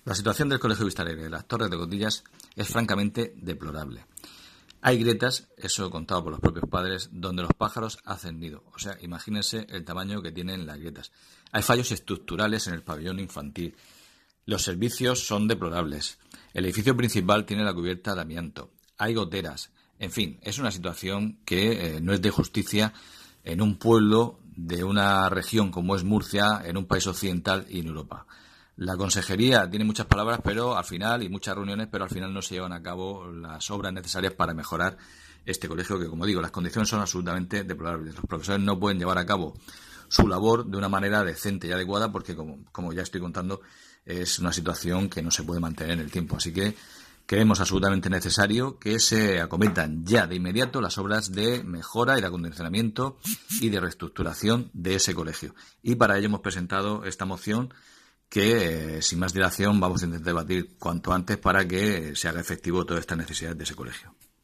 La situación del Colegio Vista Alegre de las Torres de Cotillas es francamente deplorable. Hay grietas, eso contado por los propios padres, donde los pájaros hacen nido. O sea, imagínense el tamaño que tienen las grietas. Hay fallos estructurales en el pabellón infantil. Los servicios son deplorables. El edificio principal tiene la cubierta de amianto. Hay goteras. En fin, es una situación que no es de justicia en un pueblo de una región como es Murcia, en un país occidental y en Europa. La consejería tiene muchas palabras, pero al final, y muchas reuniones, pero al final no se llevan a cabo las obras necesarias para mejorar este colegio, que, como digo, las condiciones son absolutamente deplorables. Los profesores no pueden llevar a cabo su labor de una manera decente y adecuada porque, como ya estoy contando, es una situación que no se puede mantener en el tiempo. Así que creemos absolutamente necesario que se acometan ya de inmediato las obras de mejora y de acondicionamiento y de reestructuración de ese colegio. Y para ello hemos presentado esta moción que, sin más dilación, vamos a intentar debatir cuanto antes para que se haga efectivo todas estas necesidades de ese colegio.